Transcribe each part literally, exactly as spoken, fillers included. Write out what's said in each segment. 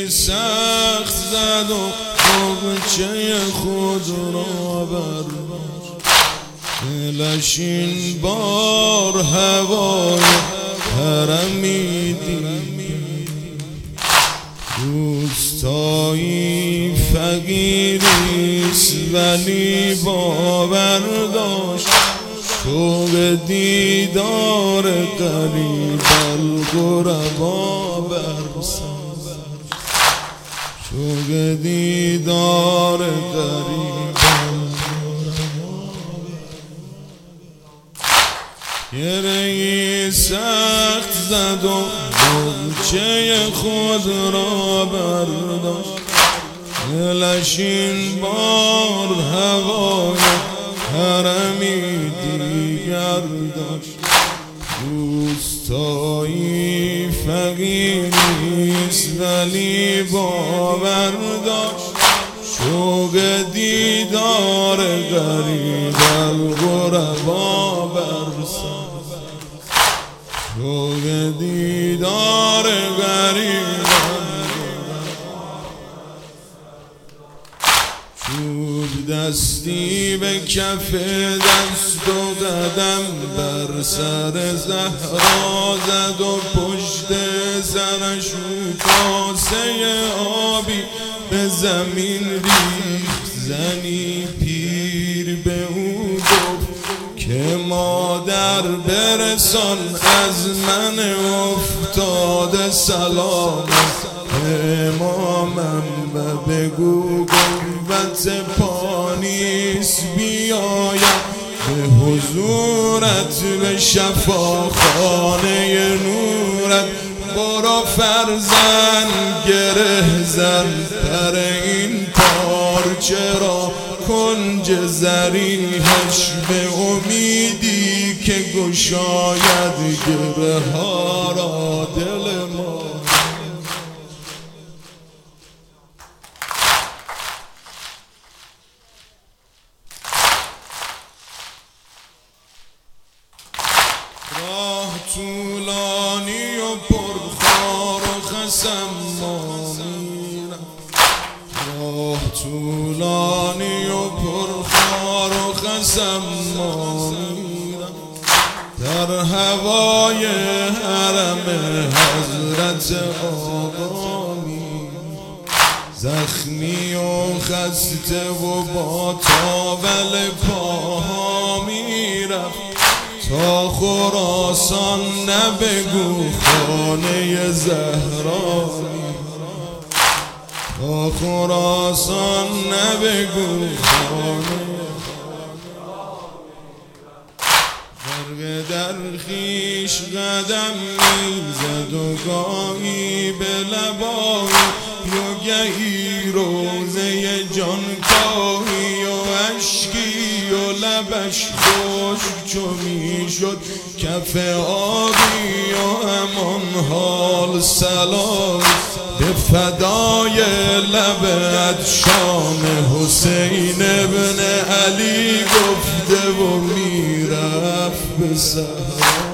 سخت زد و مغچه خود را برداشت. دلش این بار هوای حرمی دید، روستایی فقیریست ولی باور داشت. شوق دیدار قریب الغربا بر سر، شوق دیدار قریب الغربا. گره‌ای سخت زد و مغچه خود را برداشت. دلش این بار هوای حرمی دیگر داشت. روستایی فقیریست ولی باور داشت. شوق دیدار غریب الغربا بر سر، شوق دیدار غریب. چوب دستی به کف دست و قدم بر سر زهرا زد و پشت سرش کاسه آبی به زمین ریخت. زنی پیر به او گفت که مادر برسان از من افتاده سلامت امامم و بگو گنبت پانیس بیایم به حضورت به شفاخانه نورت. برو فرزند گره زن پر این پارچه را، کنج زرینش به امیدی که گشاید گره ها را دل ما. راه طولانی و پرخار و خسم ما میرم، راه طولانی و پرخار و خسم ما میرم. در هوای حرم حضرت آقا میرم، زخمی و خسته و با تاول پاها میرم. تا خراسان نبگو خانه زهرا، تا خراسان نبگو خانه. غرق در خویش قدم میزد و گاهی به لبایی و گهی روزه جانکاهی و اشکی و لبش خشک چو میشد کف آبی و همان حال سلام به فدای لب عطشان حسین ابن علی گفته و میرفت به صحرا.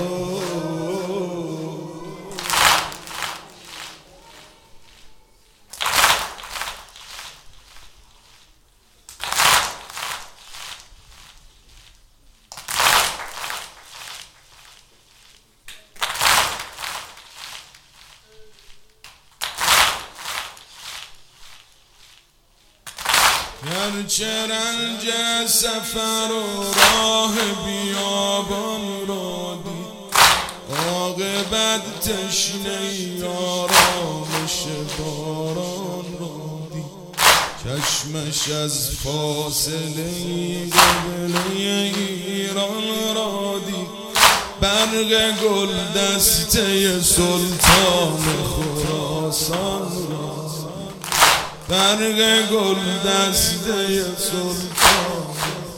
گرچه رنج سفر و راه بیابان را دید، عاقبت تشنه آرامش باران را دید. چشمش از فاصله قبله ایران را دید، برق گل دسته سلطان خراسان را، برق گل دسته سلطان.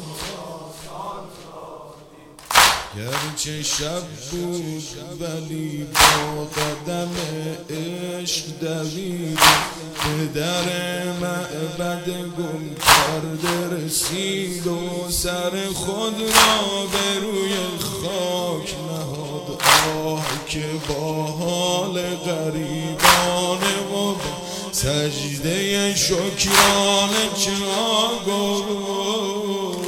گرچه شب بود ولی با قدم عشق دوید، به در معبد گم کرده رسید و سر خود را به روی خاک نهاد. آه که با حال غریبانه و سجده شکرانه که آگو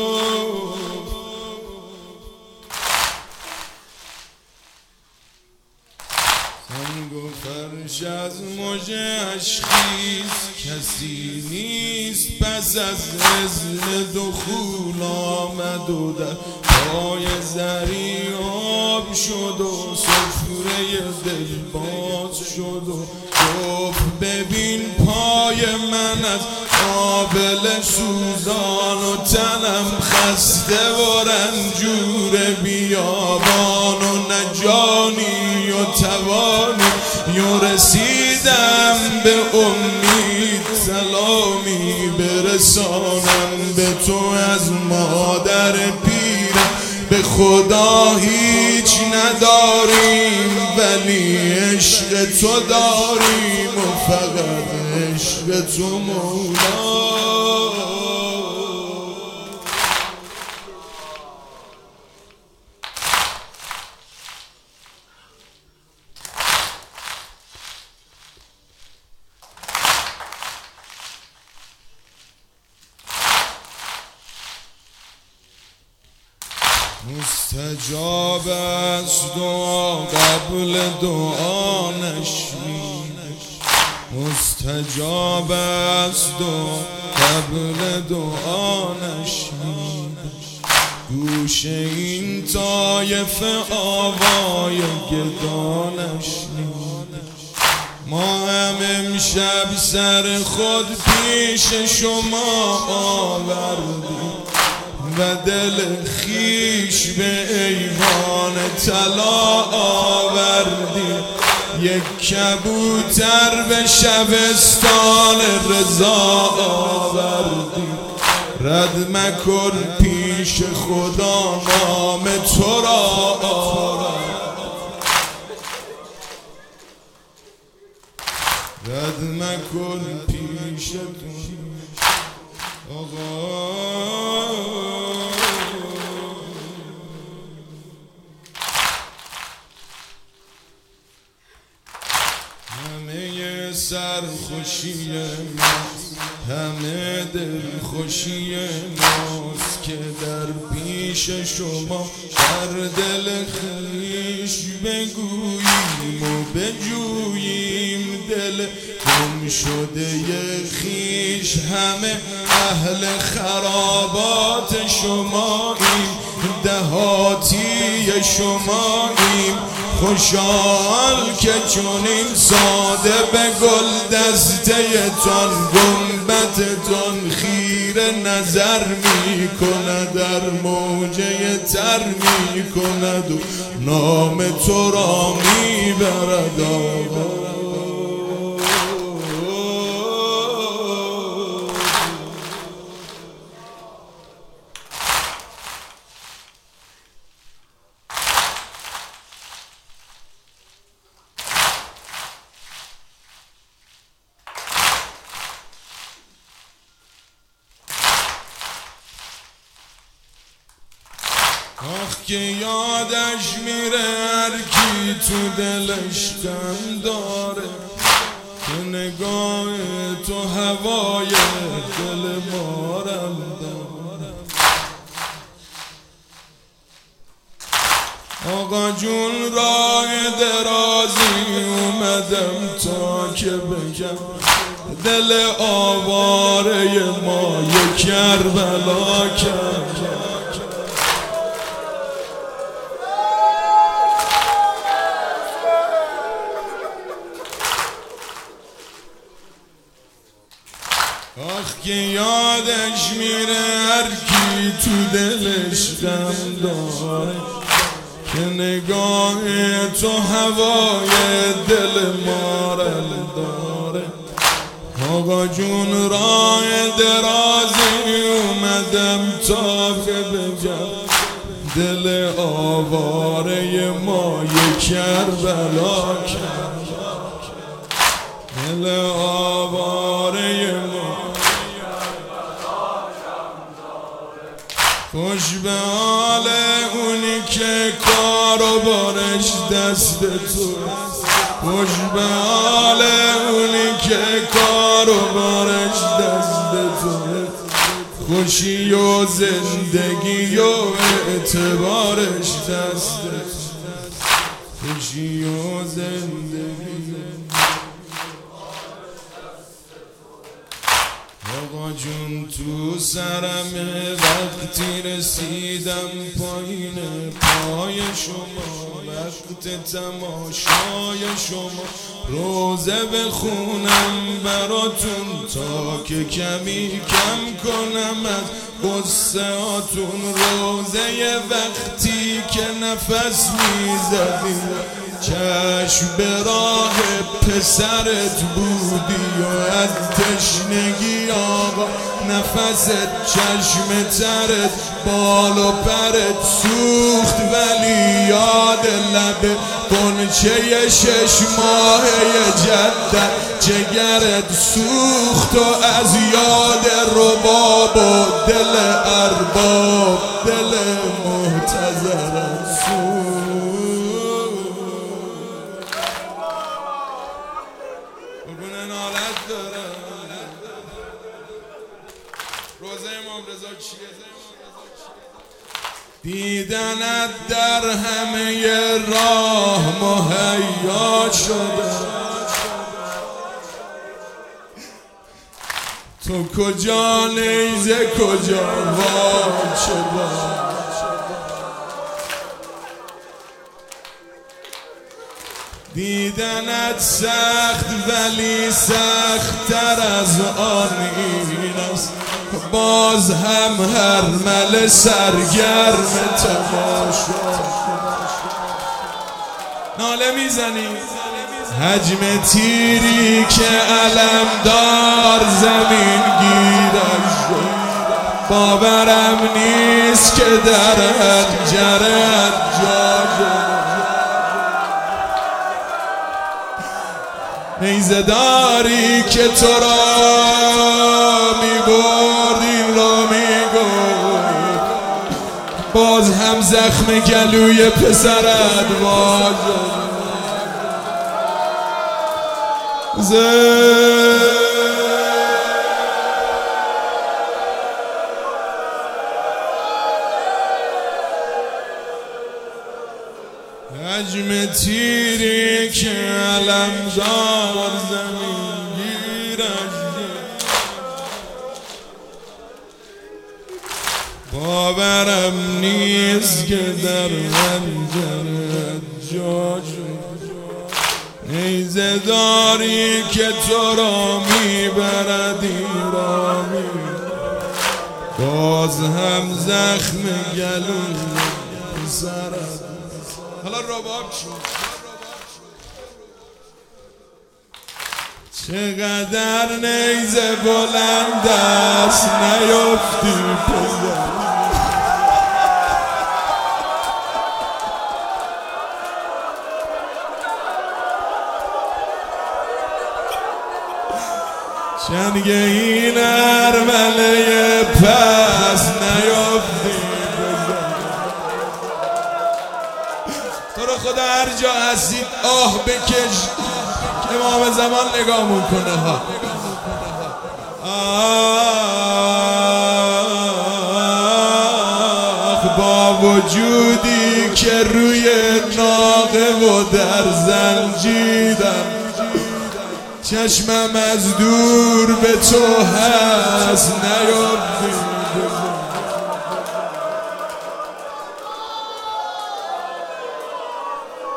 سنگ و فرش از موج اشخیز کسی نیست پس از اذن دخول آمد و در پای زری آب شد و سفره دل باز شد و گفت ببین پای من از آبله سوزان و تنم خسته و رنجور بیابان و نجانی و توانی و رسیدم به امید سلامی برسانم به تو از مادر پیرم به خدا هیچ نداریم ولی عشق تو داریم و فقط عشق تو مولا مستجاب است دعا قبل دعا نشنید مستجاب است دعا قبل دعا نشنید گوش این طایفه آوای گدا نشنید ما هم امشب سر خود پیش شما آوردیم و دل خیش به ایوان طلا آوردیم یک کبوتر به شبستان رضا آوردیم رد مکن پیش خدا نام تو را آوردیم رد مکن پیش تو آقا همه سرخوشی ماست همه دلخوشی ماست که در پیش شما در دل خویش بگوییم و بجوییم دل گم شده خیش همه اهل خرابات شماییم دهاتی شماییم خوشحال که چونین ساده به گل دسته تان گنبدتان خیره نظر می کند در موجه تر می کند و نام تو را می برد آقا آخ که یادش میره هر کی تو دلش غم داره که نگاه تو هوای دل مارم داره آقا جون راه درازی اومدم تا که بگم دل آواره ما یک کربلا کرد آخ که یادش میره هر کی تو دلش غم داره که نگاه تو هوای دل مارل داره آقا جون راه درازی اومدم تا که بگم دل آواره ما یک کربلا کرد دل آواره ما خوش به حال اونی که کار و بارش دست تو خوش به حال اونی که خوشی و زندگی و اعتبارش دسته، خوشی و زندگی. آقا جون تو سرمه وقتی رسیدم پایین پای شما، وقت تماشای شما، روزه بخونم براتون تا که کمی کم کنم از قصه هاتون. روزه وقتی که نفس میزدیم، چشم به راه پسرت بودی و از تشنگی آقا نفست چشم ترت بال و پرت سوخت، ولی یاد لب قنچه شش ماهه جدت جگرت سوخت، و از یاد رباب و دل ارباب دل محتضرت سوخت. روزه امام رضا چیه؟ دیدنت در همه راه مهیا شده، تو کجا نیزه کجا واد شده. دیدنت سخت ولی سخت‌تر از آن این است، باز هم هر مل سرگرم تماشا. ناله میزنی حجم تیری که علمدار زمین گیرش شد، باورم نیست که در حنجرت جا شد. نیزه داری که تو را میبرد این را میگفت، باز هم زخم گلوی پسرت واجد. حجم تیری که علمدار زمین گیرش باورم نیست که در حنجرت جا شد. نیزه داری که تو را میبرد ایرانی، باز هم زخم گلوی پسرت. حالا رباب شد. چقدر نیزه بلند است نیفتی پسر، چنگ این ارمله پس نیفتی پسر. تو رو خدا هر جا هستید آه بکش، امام زمان نگاه میکنه ها. آخ با وجودی که روی ناقه و در زنجیرم، چشمم از دور به تو هست نیفتی.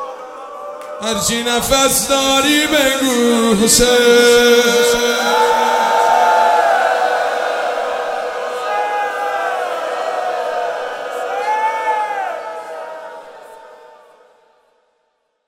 هرچی نفس داری بگو حسین.